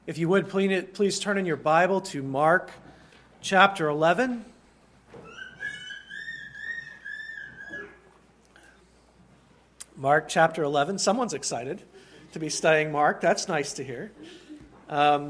If you would, please turn in your Bible to Mark chapter 11. Mark chapter 11. Someone's excited to be studying Mark. That's nice to hear. It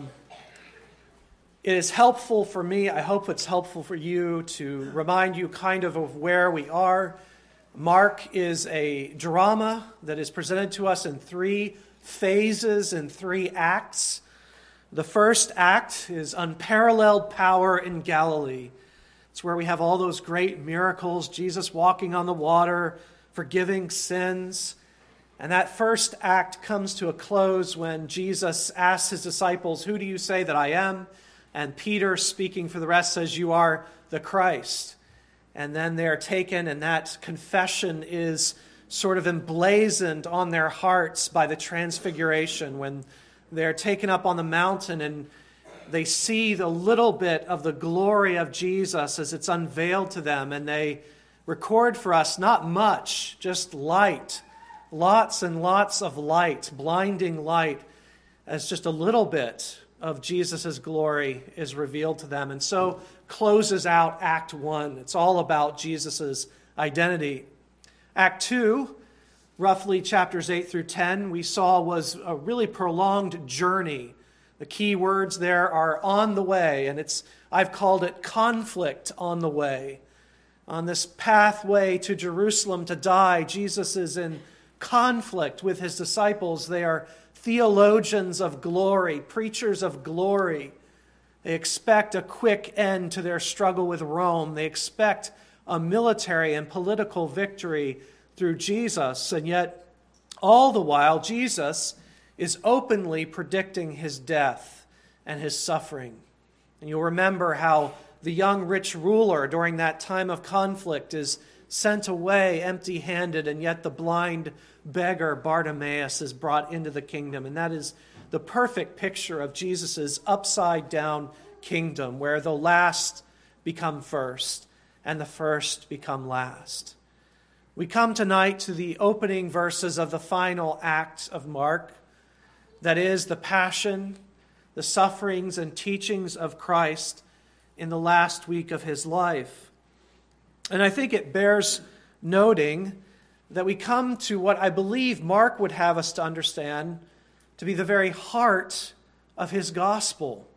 is helpful for me, I hope it's helpful for you, to remind you kind of where we are. Mark is a drama that is presented to us in three phases, in three acts. The first act is unparalleled power in Galilee. It's where we have all those great miracles, Jesus walking on the water, forgiving sins. And that first act comes to a close when Jesus asks his disciples, "Who do you say that I am?" And Peter, speaking for the rest, says, "You are the Christ." And then they're taken, and that confession is sort of emblazoned on their hearts by the transfiguration when they're taken up on the mountain and they see the little bit of the glory of Jesus as it's unveiled to them. And they record for us not much, just light, lots and lots of light, blinding light, as just a little bit of Jesus' glory is revealed to them. And so closes out Act 1. It's all about Jesus' identity. Act 2, roughly chapters 8 through 10, we saw was a really prolonged journey. The key words there are on the way, and I've called it conflict on the way. On this pathway to Jerusalem to die, Jesus is in conflict with his disciples. They are theologians of glory, preachers of glory. They expect a quick end to their struggle with Rome. They expect a military and political victory through Jesus. And yet, all the while, Jesus is openly predicting his death and his suffering. And you'll remember how the young rich ruler during that time of conflict is sent away empty-handed, and yet the blind beggar Bartimaeus is brought into the kingdom. And that is the perfect picture of Jesus' upside-down kingdom, where the last become first and the first become last. We come tonight to the opening verses of the final act of Mark, that is the passion, the sufferings and teachings of Christ in the last week of his life. And I think it bears noting that we come to what I believe Mark would have us to understand to be the very heart of his gospel.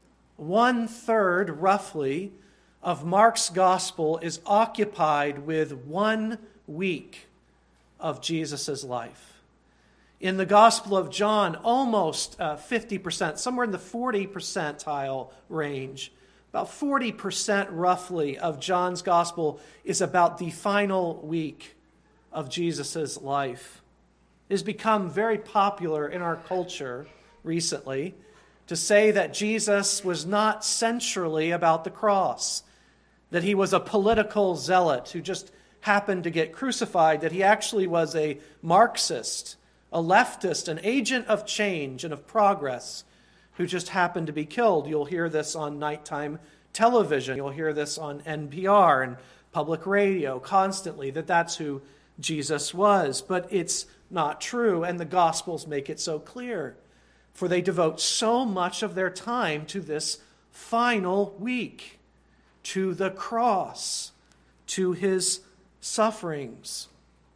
1/3, roughly, of Mark's gospel is occupied with 1 week of Jesus' life. In the Gospel of John, almost 50%, somewhere in the 40 percentile range, about 40% roughly of John's gospel is about the final week of Jesus' life. It has become very popular in our culture recently to say that Jesus was not centrally about the cross, that he was a political zealot who just happened to get crucified, that he actually was a Marxist, a leftist, an agent of change and of progress who just happened to be killed. You'll hear this on nighttime television. You'll hear this on NPR and public radio constantly, that that's who Jesus was. But it's not true, and the Gospels make it so clear. For they devote so much of their time to this final week, to the cross, to his sufferings.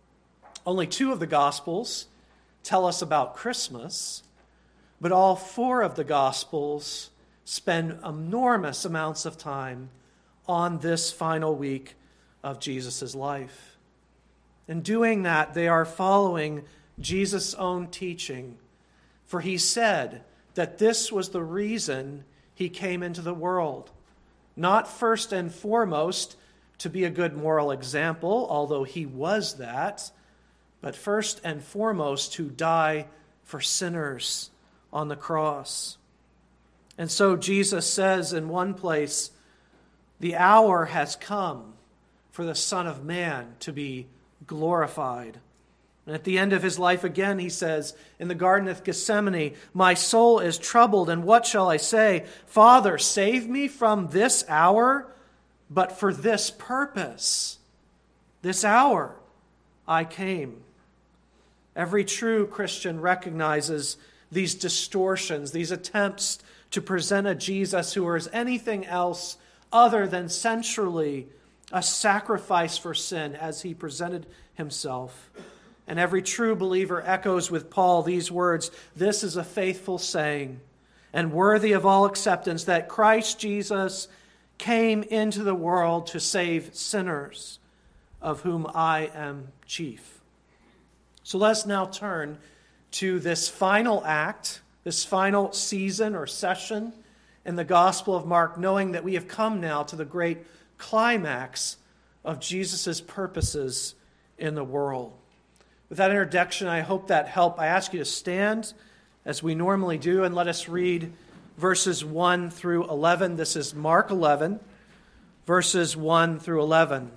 Only 2 of the Gospels tell us about Christmas, but all 4 of the Gospels spend enormous amounts of time on this final week of Jesus' life. In doing that, they are following Jesus' own teaching, for he said that this was the reason he came into the world. Not first and foremost to be a good moral example, although he was that, but first and foremost to die for sinners on the cross. And so Jesus says in one place, the hour has come for the Son of Man to be glorified. And at the end of his life again, he says, in the Garden of Gethsemane, my soul is troubled, and what shall I say? Father, save me from this hour, but for this purpose, this hour, I came. Every true Christian recognizes these distortions, these attempts to present a Jesus who is anything else other than centrally a sacrifice for sin as he presented himself. And every true believer echoes with Paul these words, "This is a faithful saying and worthy of all acceptance, that Christ Jesus came into the world to save sinners, of whom I am chief." So let's now turn to this final act, this final season or session in the Gospel of Mark, knowing that we have come now to the great climax of Jesus' purposes in the world. With that introduction, I hope that helped. I ask you to stand as we normally do, and let us read verses 1 through 11. This is Mark 11, verses 1 through 11.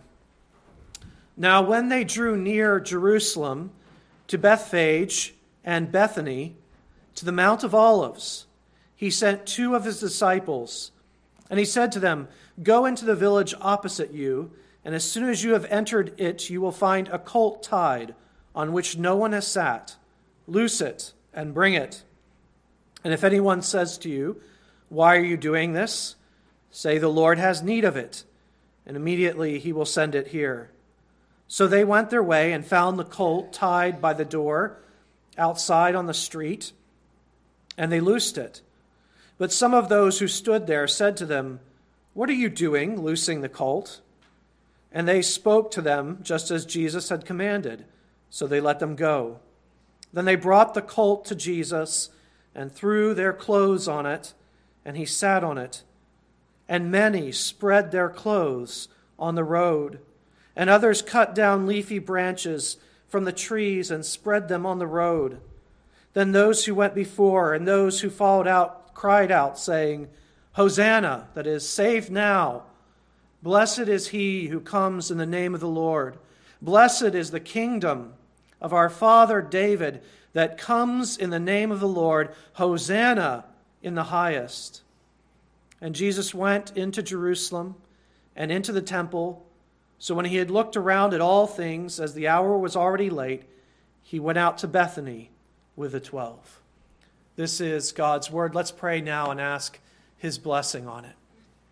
Now, when they drew near Jerusalem to Bethphage and Bethany, to the Mount of Olives, he sent two of his disciples, and he said to them, "Go into the village opposite you, and as soon as you have entered it, you will find a colt tied, on which no one has sat. Loose it and bring it. And if anyone says to you, 'Why are you doing this?' say, 'The Lord has need of it,' and immediately he will send it here." So they went their way and found the colt tied by the door outside on the street, and they loosed it. But some of those who stood there said to them, "What are you doing, loosing the colt?" And they spoke to them just as Jesus had commanded. So they let them go. Then they brought the colt to Jesus and threw their clothes on it, and he sat on it. And many spread their clothes on the road, and others cut down leafy branches from the trees and spread them on the road. Then those who went before and those who followed out cried out, saying, "Hosanna," that is, "Save now. Blessed is he who comes in the name of the Lord. Blessed is the kingdom of our father David that comes in the name of the Lord. Hosanna in the highest." And Jesus went into Jerusalem and into the temple. So when he had looked around at all things, as the hour was already late, he went out to Bethany with the 12. This is God's word. Let's pray now and ask his blessing on it.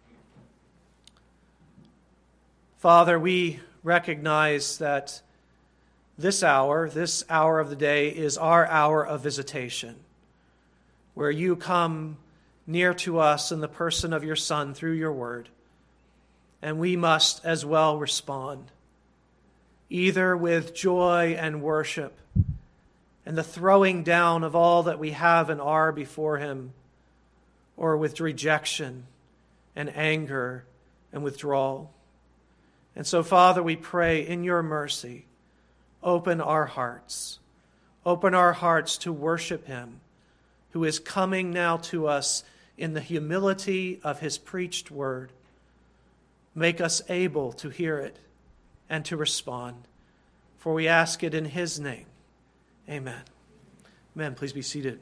Father, we recognize that this hour of the day, is our hour of visitation, where you come near to us in the person of your Son through your word. And we must as well respond, either with joy and worship and the throwing down of all that we have and are before him, or with rejection and anger and withdrawal. And so, Father, we pray in your mercy, open our hearts to worship him who is coming now to us in the humility of his preached word. Make us able to hear it and to respond, for we ask it in his name. Amen. Amen. Please be seated.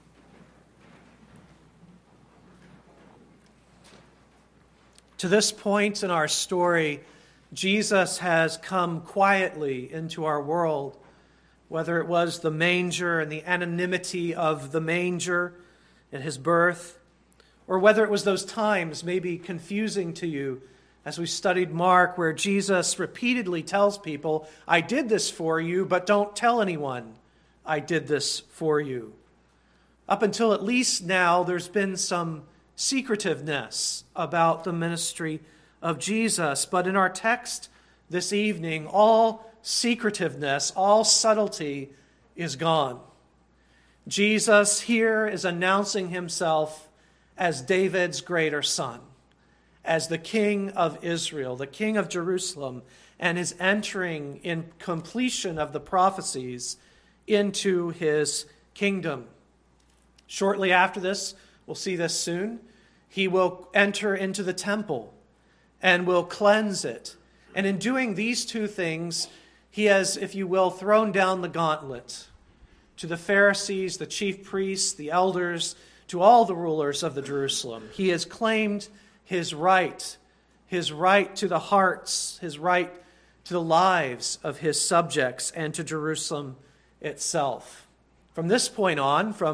To this point in our story, Jesus has come quietly into our world, whether it was the manger and the anonymity of the manger at his birth, or whether it was those times maybe confusing to you as we studied Mark, where Jesus repeatedly tells people, "I did this for you, but don't tell anyone I did this for you." Up until at least now, there's been some secretiveness about the ministry of Jesus. But in our text this evening, all secretiveness, all subtlety is gone. Jesus here is announcing himself as David's greater son, as the King of Israel, the King of Jerusalem, and is entering in completion of the prophecies into his kingdom. Shortly after this, we'll see this soon, he will enter into the temple and will cleanse it. And in doing these two things, he has, if you will, thrown down the gauntlet to the Pharisees, the chief priests, the elders, to all the rulers of the Jerusalem. He has claimed his right to the hearts, his right to the lives of his subjects and to Jerusalem itself. From this point on, from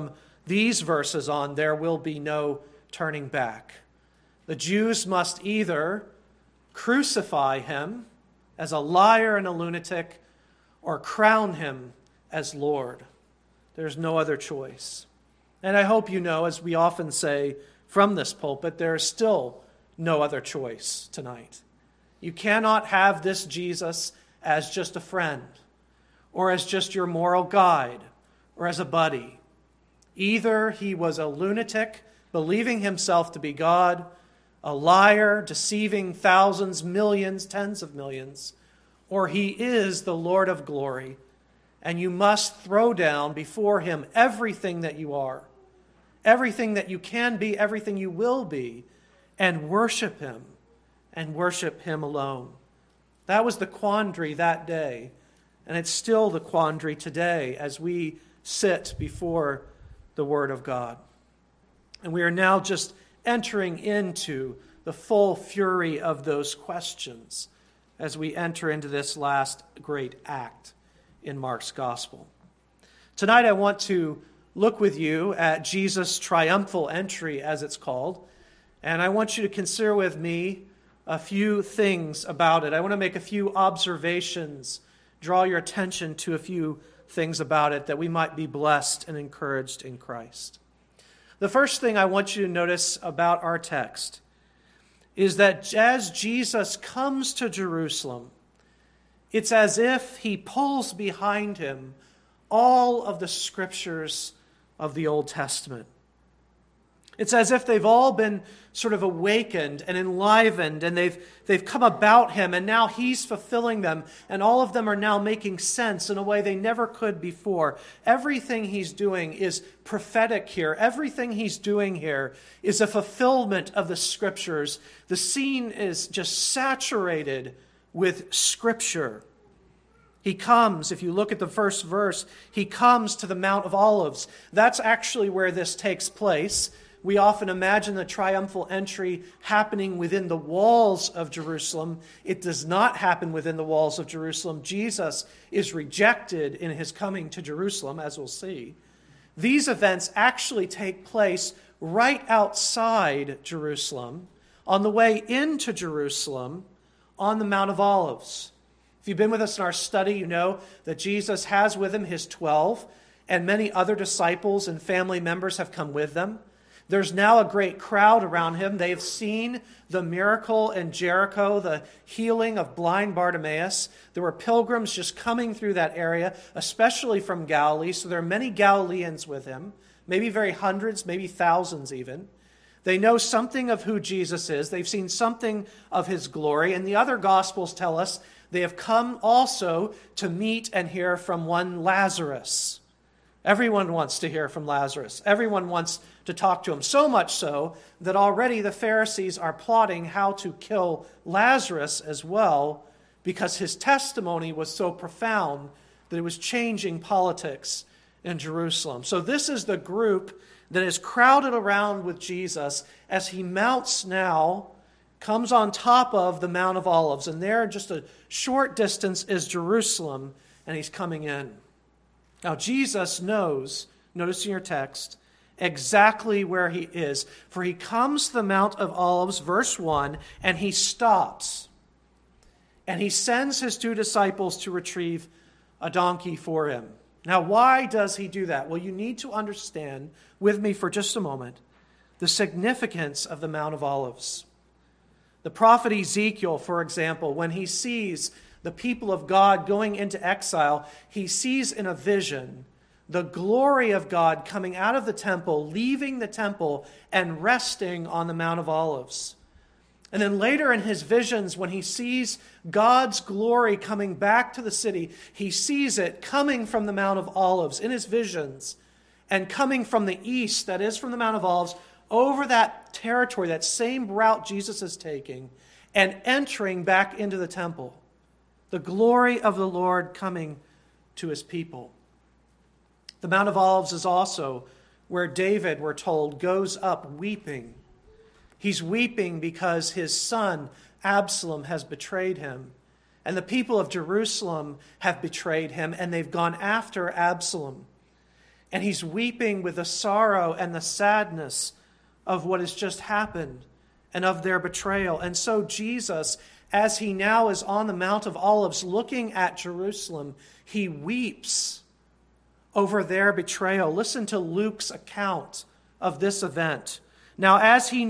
these verses on, there will be no turning back. The Jews must either crucify him as a liar and a lunatic or crown him as Lord. There's no other choice. And I hope you know, as we often say from this pulpit, there is still no other choice tonight. You cannot have this Jesus as just a friend or as just your moral guide or as a buddy. Either he was a lunatic, believing himself to be God, a liar, deceiving thousands, millions, tens of millions, or he is the Lord of glory, and you must throw down before him everything that you are, everything that you can be, everything you will be, and worship him alone. That was the quandary that day, and it's still the quandary today as we sit before the Word of God. And we are now just entering into the full fury of those questions as we enter into this last great act in Mark's Gospel. Tonight I want to look with you at Jesus' triumphal entry, as it's called, and I want you to consider with me a few things about it. I want to make a few observations, draw your attention to a few things about it that we might be blessed and encouraged in Christ. The first thing I want you to notice about our text is that as Jesus comes to Jerusalem, it's as if he pulls behind him all of the scriptures of the Old Testament. It's as if they've all been sort of awakened and enlivened, and they've come about him, and now he's fulfilling them, and all of them are now making sense in a way they never could before. Everything he's doing is prophetic here. Everything he's doing here is a fulfillment of the scriptures. The scene is just saturated with scripture. He comes, if you look at the first verse, he comes to the Mount of Olives. That's actually where this takes place. We often imagine the triumphal entry happening within the walls of Jerusalem. It does not happen within the walls of Jerusalem. Jesus is rejected in his coming to Jerusalem, as we'll see. These events actually take place right outside Jerusalem, on the way into Jerusalem, on the Mount of Olives. If you've been with us in our study, you know that Jesus has with him his 12, and many other disciples and family members have come with them. There's now a great crowd around him. They have seen the miracle in Jericho, the healing of blind Bartimaeus. There were pilgrims just coming through that area, especially from Galilee. So there are many Galileans with him, maybe very hundreds, maybe thousands even. They know something of who Jesus is. They've seen something of his glory. And the other Gospels tell us they have come also to meet and hear from one Lazarus. Everyone wants to hear from Lazarus. Everyone wants to talk to him. So much so that already the Pharisees are plotting how to kill Lazarus as well, because his testimony was so profound that it was changing politics in Jerusalem. So this is the group that is crowded around with Jesus as he mounts now, comes on top of the Mount of Olives. And there, just a short distance, is Jerusalem, and he's coming in. Now, Jesus knows, notice in your text, exactly where he is. For he comes to the Mount of Olives, verse 1, and he stops. And he sends his 2 disciples to retrieve a donkey for him. Now, why does he do that? Well, you need to understand with me for just a moment the significance of the Mount of Olives. The prophet Ezekiel, for example, when he sees the people of God going into exile, he sees in a vision the glory of God coming out of the temple, leaving the temple, and resting on the Mount of Olives. And then later in his visions, when he sees God's glory coming back to the city, he sees it coming from the Mount of Olives in his visions, and coming from the east, that is from the Mount of Olives, over that territory, that same route Jesus is taking, and entering back into the temple. The glory of the Lord coming to his people. The Mount of Olives is also where David, we're told, goes up weeping. He's weeping because his son Absalom has betrayed him. And the people of Jerusalem have betrayed him, and they've gone after Absalom. And he's weeping with the sorrow and the sadness of what has just happened and of their betrayal. And so Jesus, as he now is on the Mount of Olives looking at Jerusalem, he weeps over their betrayal. Listen to Luke's account of this event. Now, as he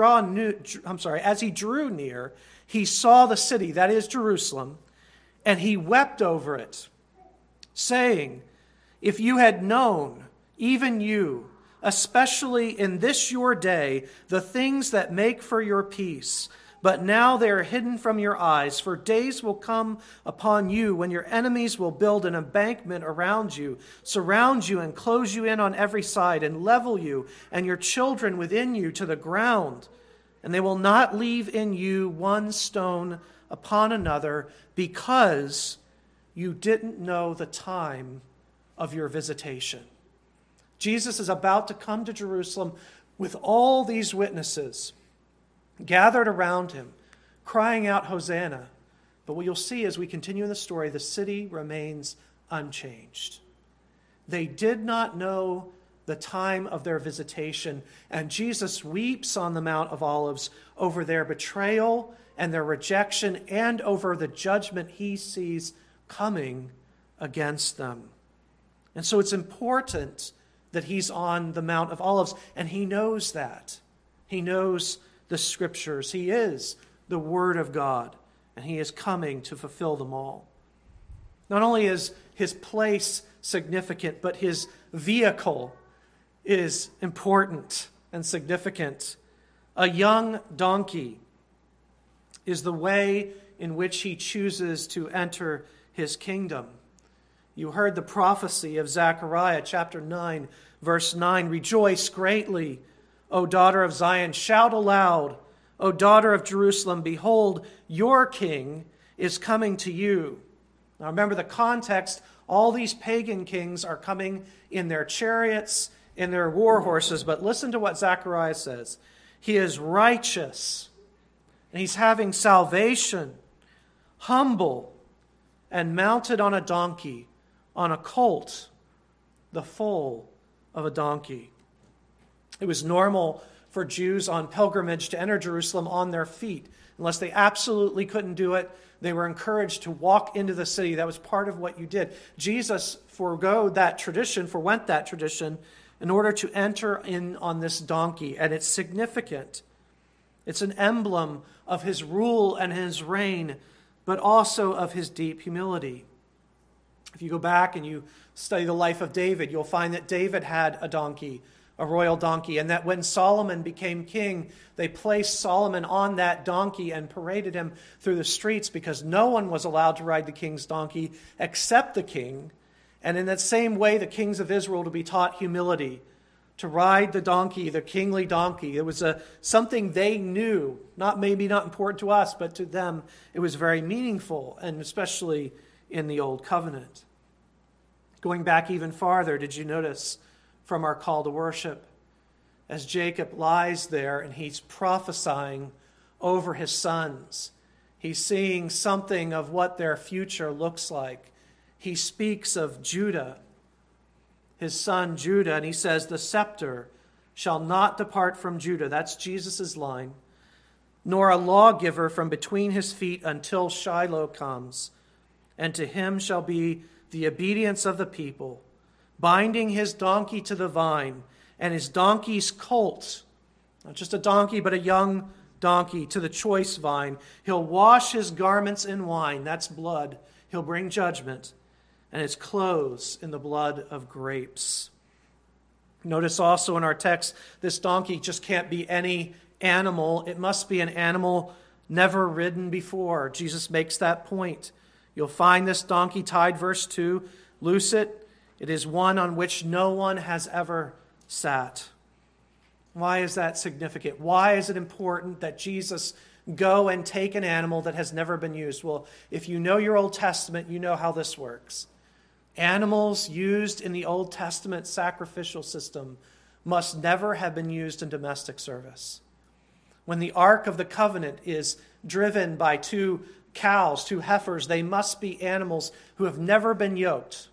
drew near, he saw the city, that is Jerusalem, and he wept over it, saying, "If you had known, even you, especially in this your day, the things that make for your peace, but now they are hidden from your eyes, for days will come upon you when your enemies will build an embankment around you, surround you and close you in on every side, and level you and your children within you to the ground. And they will not leave in you one stone upon another, because you didn't know the time of your visitation." Jesus is about to come to Jerusalem with all these witnesses gathered around him, crying out, "Hosanna." But what you'll see as we continue in the story, the city remains unchanged. They did not know the time of their visitation, and Jesus weeps on the Mount of Olives over their betrayal and their rejection, and over the judgment he sees coming against them. And so it's important that he's on the Mount of Olives, and he knows that. He knows the Scriptures. He is the Word of God, and he is coming to fulfill them all. Not only is his place significant, but his vehicle is important and significant. A young donkey is the way in which he chooses to enter his kingdom. You heard the prophecy of Zechariah chapter 9, verse 9. "Rejoice greatly, O daughter of Zion. Shout aloud, O daughter of Jerusalem. Behold, your king is coming to you." Now remember the context. All these pagan kings are coming in their chariots, in their war horses. But listen to what Zechariah says. He is righteous, and he's having salvation, humble, and mounted on a donkey, on a colt, the foal of a donkey. It was normal for Jews on pilgrimage to enter Jerusalem on their feet. Unless they absolutely couldn't do it, they were encouraged to walk into the city. That was part of what you did. Jesus forwent that tradition in order to enter in on this donkey, and it's significant. It's an emblem of his rule and his reign, but also of his deep humility. If you go back and you study the life of David, you'll find that David had a donkey, a royal donkey, and that when Solomon became king, they placed Solomon on that donkey and paraded him through the streets, because no one was allowed to ride the king's donkey except the king. And in that same way, the kings of Israel to be taught humility, to ride the donkey, the kingly donkey. It was something they knew, maybe not important to us, but to them it was very meaningful, and especially in the Old Covenant. Going back even farther, did you notice from our call to worship, as Jacob lies there and he's prophesying over his sons, he's seeing something of what their future looks like. He speaks of Judah, his son Judah, and he says, "The scepter shall not depart from Judah." That's Jesus' line. "Nor a lawgiver from between his feet until Shiloh comes. And to him shall be the obedience of the people, binding his donkey to the vine, and his donkey's colt," not just a donkey, but a young donkey, "to the choice vine. He'll wash his garments in wine," that's blood. "He'll bring judgment, and his clothes in the blood of grapes." Notice also in our text, this donkey just can't be any animal. It must be an animal never ridden before. Jesus makes that point. You'll find this donkey tied, verse 2, "Loose it. It is one on which no one has ever sat." Why is that significant? Why is it important that Jesus go and take an animal that has never been used? Well, if you know your Old Testament, you know how this works. Animals used in the Old Testament sacrificial system must never have been used in domestic service. When the Ark of the Covenant is driven by two cows, two heifers, they must be animals who have never been yoked.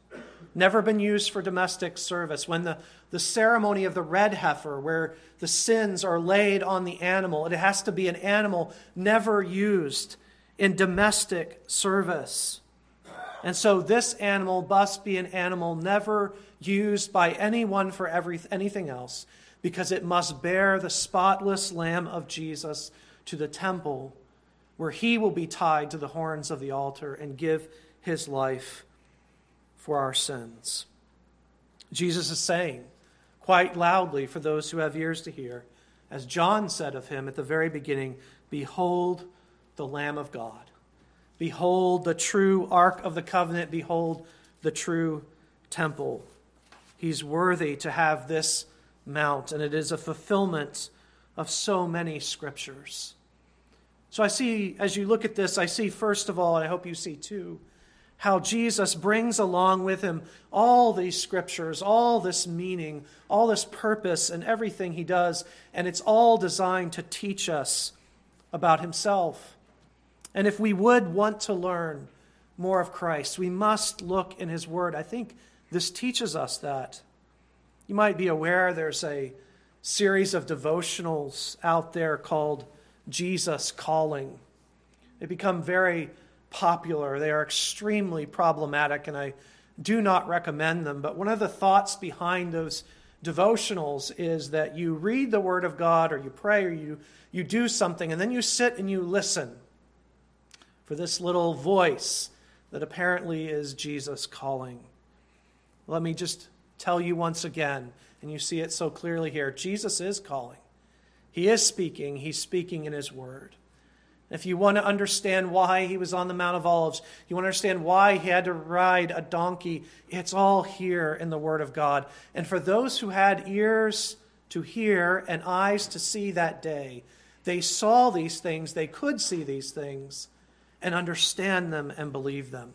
never been used for domestic service. When the ceremony of the red heifer, where the sins are laid on the animal, it has to be an animal never used in domestic service. And so this animal must be an animal never used by anyone for anything else, because it must bear the spotless Lamb of Jesus to the temple, where he will be tied to the horns of the altar and give his life for our sins. Jesus is saying quite loudly, for those who have ears to hear, as John said of him at the very beginning, "Behold the Lamb of God. Behold the true Ark of the Covenant. Behold the true temple." He's worthy to have this mount, and it is a fulfillment of so many scriptures. So I see, as you look at this, I see first of all, and I hope you see too, how Jesus brings along with him all these scriptures, all this meaning, all this purpose, and everything he does, and it's all designed to teach us about himself. And if we would want to learn more of Christ, we must look in his word. I think this teaches us that. You might be aware there's a series of devotionals out there called Jesus Calling. They become very popular. They are extremely problematic, and I do not recommend them. But one of the thoughts behind those devotionals is that you read the Word of God, or you pray, or you do something, and then you sit and you listen for this little voice that apparently is Jesus calling. Let me just tell you once again, and you see it so clearly here, Jesus is calling. He is speaking. He's speaking in his word. If you want to understand why he was on the Mount of Olives, you want to understand why he had to ride a donkey, it's all here in the Word of God. And for those who had ears to hear and eyes to see that day, they saw these things, they could see these things, and understand them and believe them.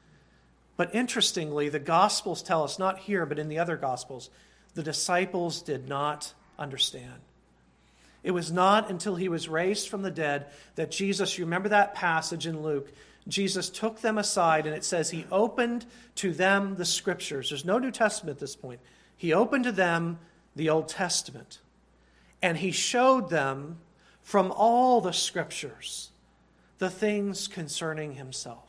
But interestingly, the Gospels tell us, not here, but in the other Gospels, the disciples did not understand. It was not until he was raised from the dead that Jesus, you remember that passage in Luke, Jesus took them aside, and it says he opened to them the Scriptures. There's no New Testament at this point. He opened to them the Old Testament, and he showed them from all the Scriptures the things concerning himself.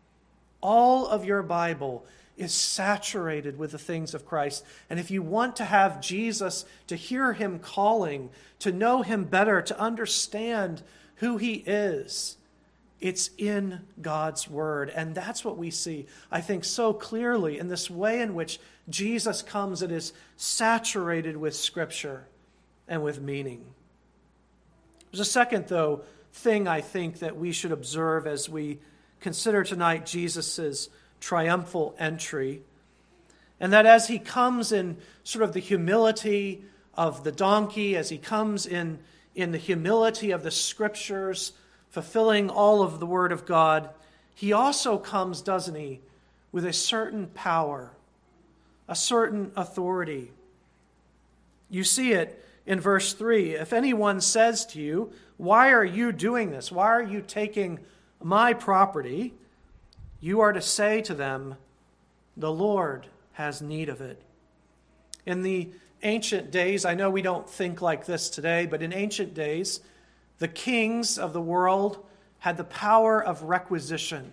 All of your Bible is saturated with the things of Christ. And if you want to have Jesus, to hear him calling, to know him better, to understand who he is, it's in God's word. And that's what we see, I think, so clearly in this way in which Jesus comes. It is saturated with Scripture and with meaning. There's a second, though, thing I think that we should observe as we consider tonight Jesus' triumphal entry, and that as he comes in sort of the humility of the donkey, as he comes in the humility of the Scriptures, fulfilling all of the Word of God, he also comes, doesn't he, with a certain power, a certain authority. You see it in verse 3. If anyone says to you, "Why are you doing this? Why are you taking my property?" you are to say to them, "The Lord has need of it." In the ancient days, I know we don't think like this today, but in ancient days, the kings of the world had the power of requisition.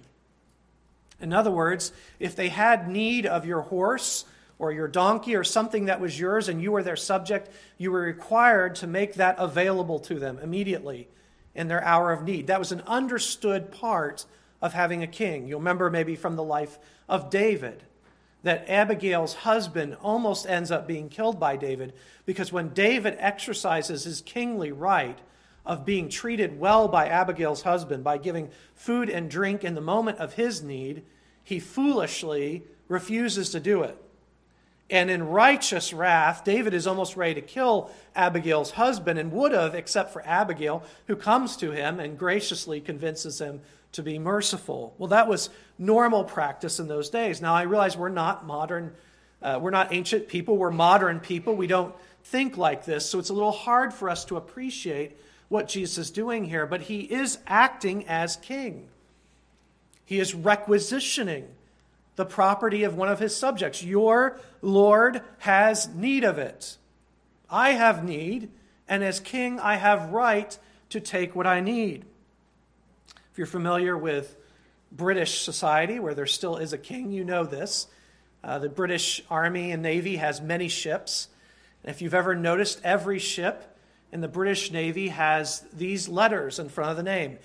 In other words, if they had need of your horse or your donkey or something that was yours and you were their subject, you were required to make that available to them immediately in their hour of need. That was an understood part of having a king. You'll remember maybe from the life of David that Abigail's husband almost ends up being killed by David, because when David exercises his kingly right of being treated well by Abigail's husband by giving food and drink in the moment of his need, he foolishly refuses to do it. And in righteous wrath, David is almost ready to kill Abigail's husband, and would have, except for Abigail, who comes to him and graciously convinces him to be merciful. Well, that was normal practice in those days. Now, I realize we're not modern, we're not ancient people, we're modern people. We don't think like this, so it's a little hard for us to appreciate what Jesus is doing here, but he is acting as king. He is requisitioning the property of one of his subjects. Your Lord has need of it. I have need, and as king, I have right to take what I need. If you're familiar with British society, where there still is a king, you know this. The British Army and Navy has many ships. And if you've ever noticed, every ship in the British Navy has these letters in front of the name,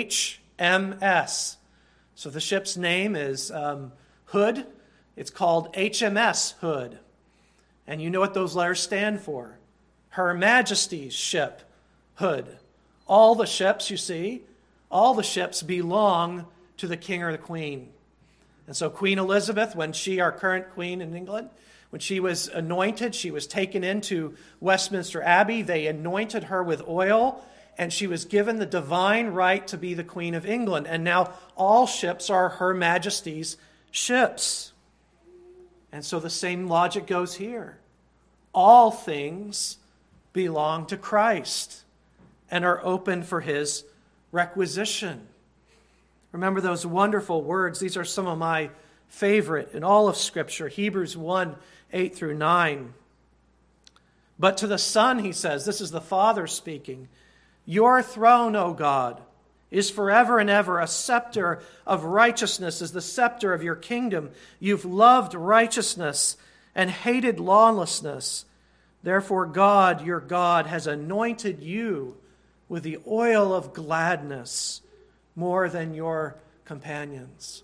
HMS. So the ship's name is Hood. It's called HMS Hood. And you know what those letters stand for. Her Majesty's ship, Hood. All the ships, you see, all the ships belong to the king or the queen. And so Queen Elizabeth, when she, our current queen in England, when she was anointed, she was taken into Westminster Abbey. They anointed her with oil, and she was given the divine right to be the Queen of England. And now all ships are Her Majesty's ships. And so the same logic goes here. All things belong to Christ and are open for his requisition. Remember those wonderful words. These are some of my favorite in all of Scripture. Hebrews 1, 8 through 9. But to the Son, he says, this is the Father speaking, your throne, O God, is forever and ever. A scepter of righteousness is the scepter of your kingdom. You've loved righteousness and hated lawlessness. Therefore, God, your God, has anointed you with the oil of gladness more than your companions.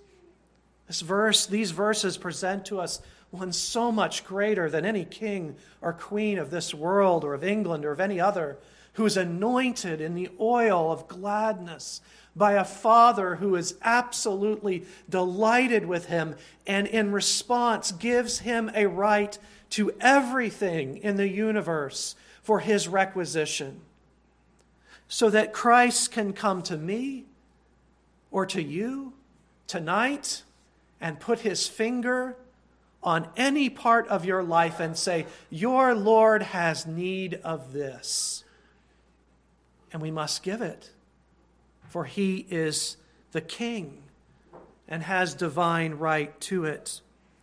These verses present to us one so much greater than any king or queen of this world or of England or of any other, who is anointed in the oil of gladness by a Father who is absolutely delighted with him and in response gives him a right to everything in the universe for his requisition, so that Christ can come to me or to you tonight and put his finger on any part of your life and say, your Lord has need of this. And we must give it, for he is the king and has divine right to it.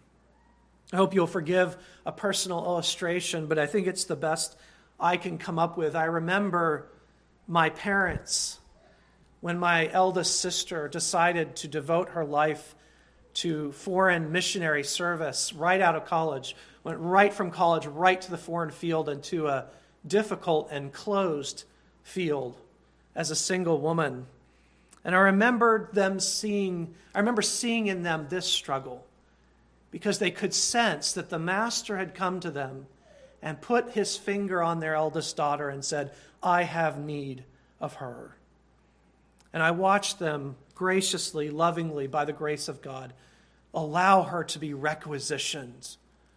I hope you'll forgive a personal illustration, but I think it's the best I can come up with. I remember my parents, when my eldest sister decided to devote her life to foreign missionary service right out of college, went right from college right to the foreign field and to a difficult and closed field as a single woman. And I remember seeing in them this struggle, because they could sense that the Master had come to them and put his finger on their eldest daughter and said, I have need of her. And I watched them graciously, lovingly, by the grace of God, allow her to be requisitioned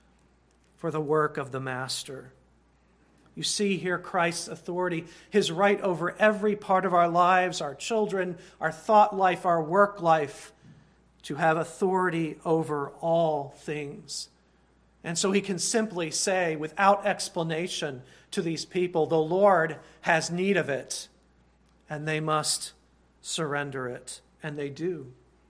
for the work of the Master. You see here Christ's authority, his right over every part of our lives, our children, our thought life, our work life, to have authority over all things. And so he can simply say, without explanation to these people, the Lord has need of it, and they must surrender it. And they do.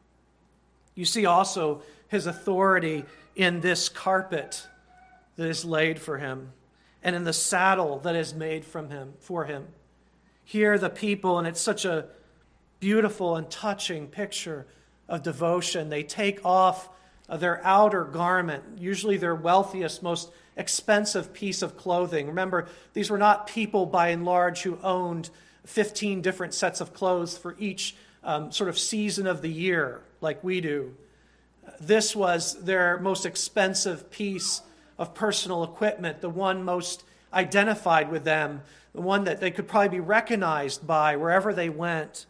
You see also his authority in this carpet that is laid for him, and in the saddle that is made for him. Here the people, and it's such a beautiful and touching picture of devotion, they take off their outer garment, usually their wealthiest, most expensive piece of clothing. Remember, these were not people by and large who owned 15 different sets of clothes for each sort of season of the year like we do. This was their most expensive piece of personal equipment, the one most identified with them, the one that they could probably be recognized by wherever they went.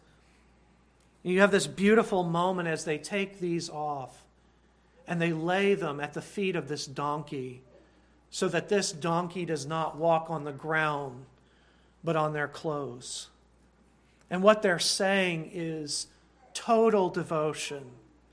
You have this beautiful moment as they take these off and they lay them at the feet of this donkey so that this donkey does not walk on the ground but on their clothes. And what they're saying is total devotion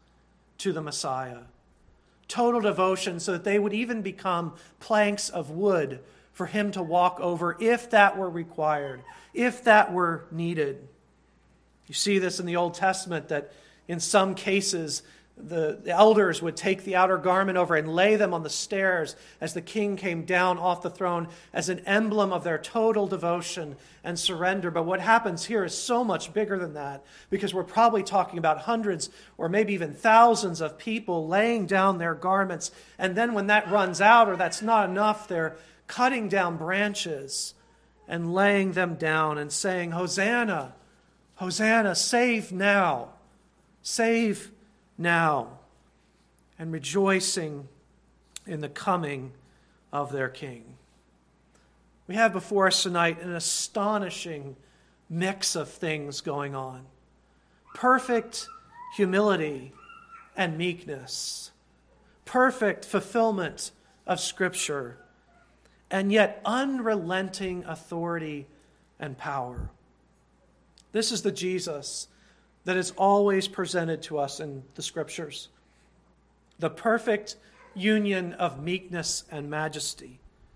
to the Messiah. Total devotion so that they would even become planks of wood for him to walk over if that were required, if that were needed. You see this in the Old Testament, that in some cases the elders would take the outer garment over and lay them on the stairs as the king came down off the throne as an emblem of their total devotion and surrender. But what happens here is so much bigger than that, because we're probably talking about hundreds or maybe even thousands of people laying down their garments. And then when that runs out or that's not enough, they're cutting down branches and laying them down and saying, "Hosanna, Hosanna, save now, save now," and rejoicing in the coming of their King. We have before us tonight an astonishing mix of things going on. Perfect humility and meekness, perfect fulfillment of Scripture, and yet unrelenting authority and power. This is the Jesus that is always presented to us in the Scriptures. The perfect union of meekness and majesty.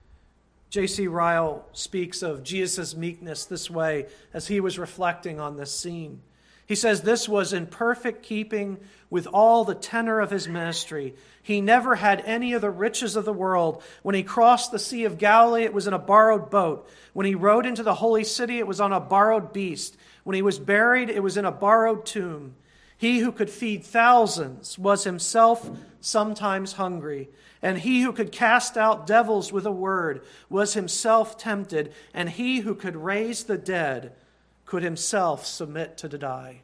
J.C. Ryle speaks of Jesus' meekness this way as he was reflecting on this scene. He says, "This was in perfect keeping with all the tenor of his ministry. He never had any of the riches of the world. When he crossed the Sea of Galilee, it was in a borrowed boat. When he rode into the holy city, it was on a borrowed beast. When he was buried, it was in a borrowed tomb. He who could feed thousands was himself sometimes hungry. And he who could cast out devils with a word was himself tempted. And he who could raise the dead could himself submit to die."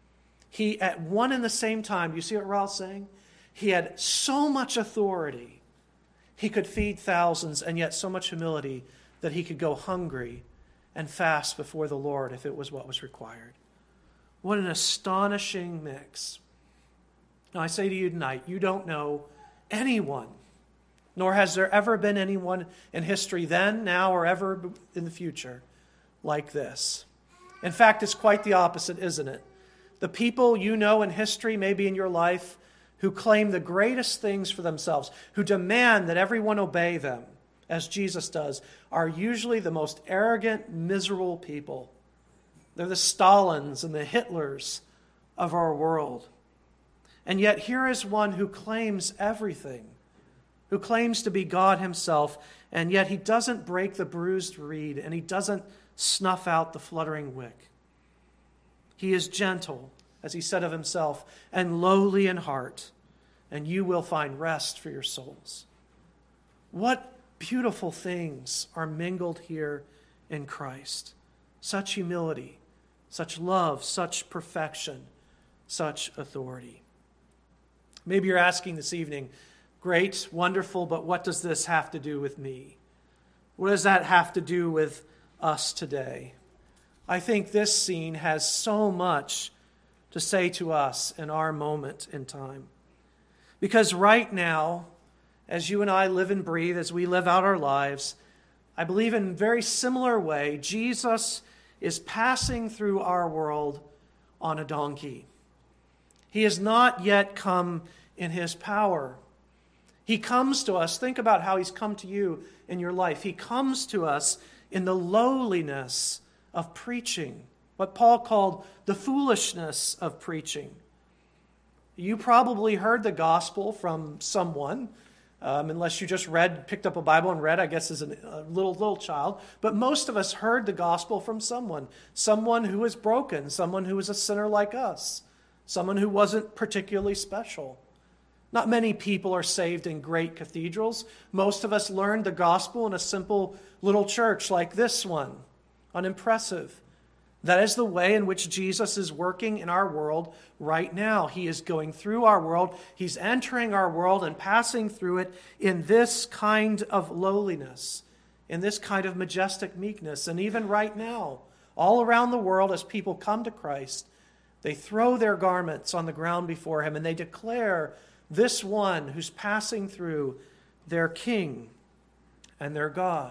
He, at one and the same time, you see what Raul's saying? He had so much authority, he could feed thousands, and yet so much humility that he could go hungry and fast before the Lord if it was what was required. What an astonishing mix. Now I say to you tonight, you don't know anyone, nor has there ever been anyone in history then, now, or ever in the future like this. In fact, it's quite the opposite, isn't it? The people you know in history, maybe in your life, who claim the greatest things for themselves, who demand that everyone obey them, as Jesus does, are usually the most arrogant, miserable people. They're the Stalins and the Hitlers of our world. And yet here is one who claims everything, who claims to be God himself, and yet he doesn't break the bruised reed, and he doesn't snuff out the fluttering wick. He is gentle, as he said of himself, and lowly in heart, and you will find rest for your souls. What beautiful things are mingled here in Christ. Such humility, such love, such perfection, such authority. Maybe you're asking this evening, great, wonderful, but what does this have to do with me? What does that have to do with us today? I think this scene has so much to say to us in our moment in time. Because right now, as you and I live and breathe, as we live out our lives, I believe in a very similar way, Jesus is passing through our world on a donkey. He has not yet come in his power. He comes to us. Think about how he's come to you in your life. He comes to us in the lowliness of preaching, what Paul called the foolishness of preaching. You probably heard the gospel from someone, unless you just picked up a Bible and read, I guess, as a little child. But most of us heard the gospel from someone who was broken, someone who was a sinner like us, someone who wasn't particularly special. Not many people are saved in great cathedrals. Most of us learned the gospel in a simple little church like this one, unimpressive. That is the way in which Jesus is working in our world right now. He is going through our world. He's entering our world and passing through it in this kind of lowliness, in this kind of majestic meekness. And even right now, all around the world, as people come to Christ, they throw their garments on the ground before him and they declare this one who's passing through their King and their God.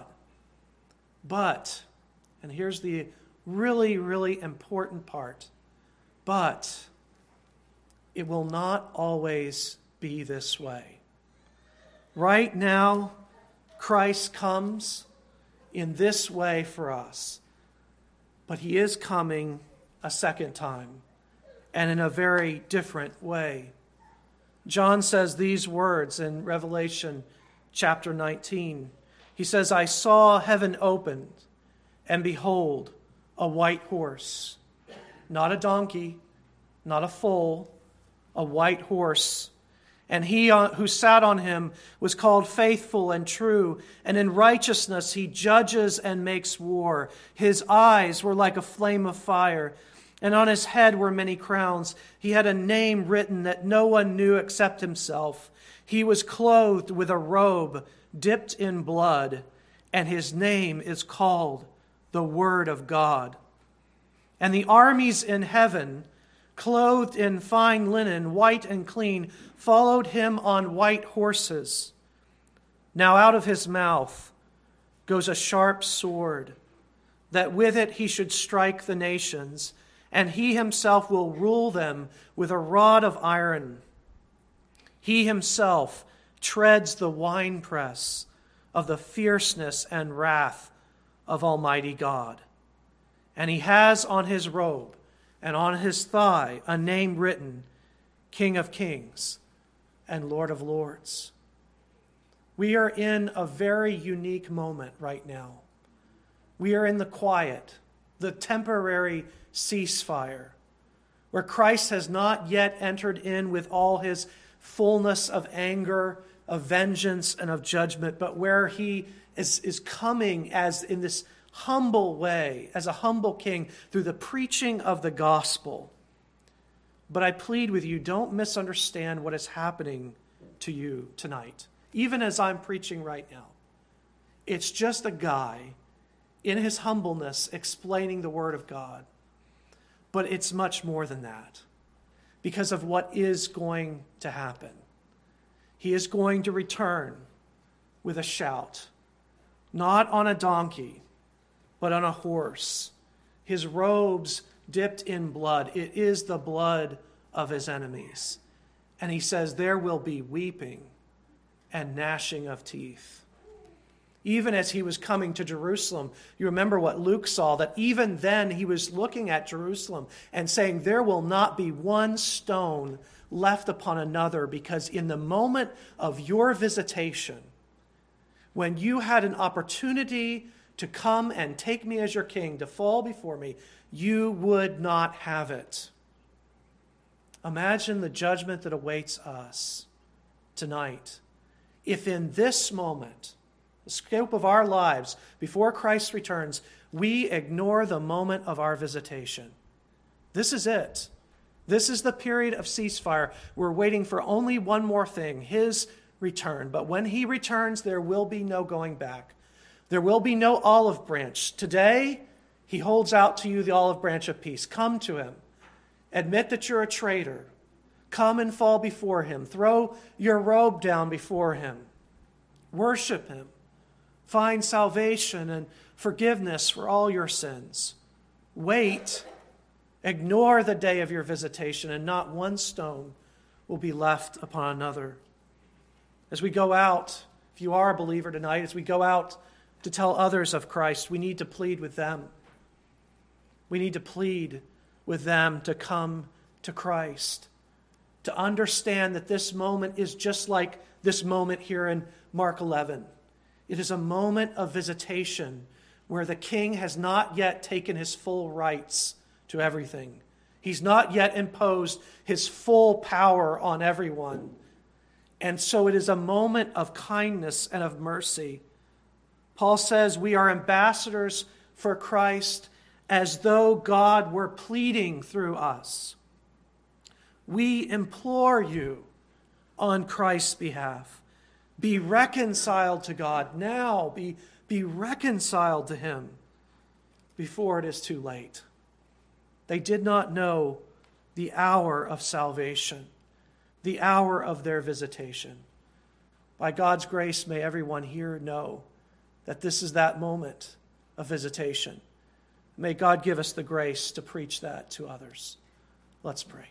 But, and here's the really, really important part, but it will not always be this way. Right now, Christ comes in this way for us, but he is coming a second time, and in a very different way. John says these words in Revelation chapter 19. He says, I saw heaven opened, and behold, a white horse. Not a donkey, not a foal, a white horse. And he who sat on him was called Faithful and True, and in righteousness he judges and makes war. His eyes were like a flame of fire, and on his head were many crowns. He had a name written that no one knew except himself. He was clothed with a robe dipped in blood, and his name is called the Word of God. And the armies in heaven, clothed in fine linen, white and clean, followed him on white horses. Now out of his mouth goes a sharp sword, that with it he should strike the nations, and he himself will rule them with a rod of iron. He himself treads the winepress of the fierceness and wrath of Almighty God. And he has on his robe and on his thigh a name written, King of Kings and Lord of Lords. We are in a very unique moment right now. We are in the quiet, the temporary ceasefire, where Christ has not yet entered in with all his fullness of anger, of vengeance, and of judgment, but where he is coming as in this humble way, as a humble king, through the preaching of the gospel. But I plead with you, don't misunderstand what is happening to you tonight, even as I'm preaching right now. It's just a guy in his humbleness explaining the Word of God. But it's much more than that, because of what is going to happen. He is going to return with a shout, not on a donkey, but on a horse. His robes dipped in blood. It is the blood of his enemies. And he says there will be weeping and gnashing of teeth. Even as he was coming to Jerusalem, you remember what Luke saw, that even then he was looking at Jerusalem and saying, there will not be one stone left upon another, because in the moment of your visitation, when you had an opportunity to come and take me as your king, to fall before me, you would not have it. Imagine the judgment that awaits us tonight if in this moment, the scope of our lives before Christ returns, we ignore the moment of our visitation. This is it. This is the period of ceasefire. We're waiting for only one more thing, his return. But when he returns, there will be no going back. There will be no olive branch. Today, he holds out to you the olive branch of peace. Come to him. Admit that you're a traitor. Come and fall before him. Throw your robe down before him. Worship him. Find salvation and forgiveness for all your sins. Wait. Ignore the day of your visitation, and not one stone will be left upon another. As we go out, if you are a believer tonight, as we go out to tell others of Christ, we need to plead with them. We need to plead with them to come to Christ, to understand that this moment is just like this moment here in Mark 11. It is a moment of visitation where the king has not yet taken his full rights to everything. He's not yet imposed his full power on everyone. And so it is a moment of kindness and of mercy. Paul says we are ambassadors for Christ as though God were pleading through us. We implore you on Christ's behalf. Be reconciled to God now. Be reconciled to him before it is too late. They did not know the hour of salvation, the hour of their visitation. By God's grace, may everyone here know that this is that moment of visitation. May God give us the grace to preach that to others. Let's pray.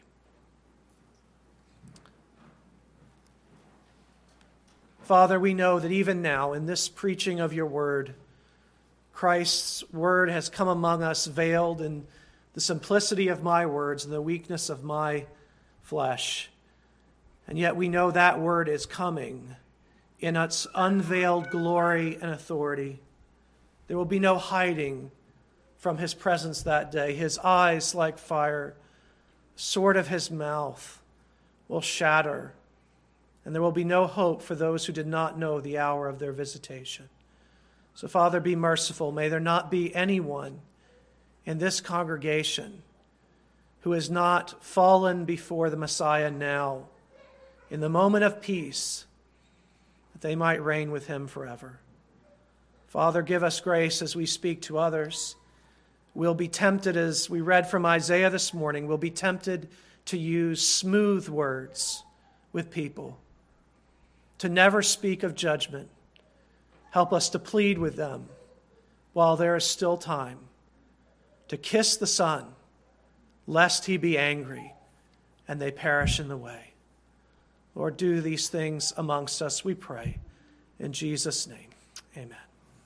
Father, we know that even now, in this preaching of your word, Christ's word has come among us veiled in the simplicity of my words and the weakness of my flesh. And yet we know that word is coming in its unveiled glory and authority. There will be no hiding from his presence that day. His eyes like fire, the sword of his mouth will shatter, and there will be no hope for those who did not know the hour of their visitation. So, Father, be merciful. May there not be anyone in this congregation who has not fallen before the Messiah now, in the moment of peace, that they might reign with him forever. Father, give us grace as we speak to others. We'll be tempted, as we read from Isaiah this morning, we'll be tempted to use smooth words with people, to never speak of judgment. Help us to plead with them while there is still time, to kiss the Son, lest he be angry and they perish in the way. Lord, do these things amongst us, we pray. In Jesus' name, amen.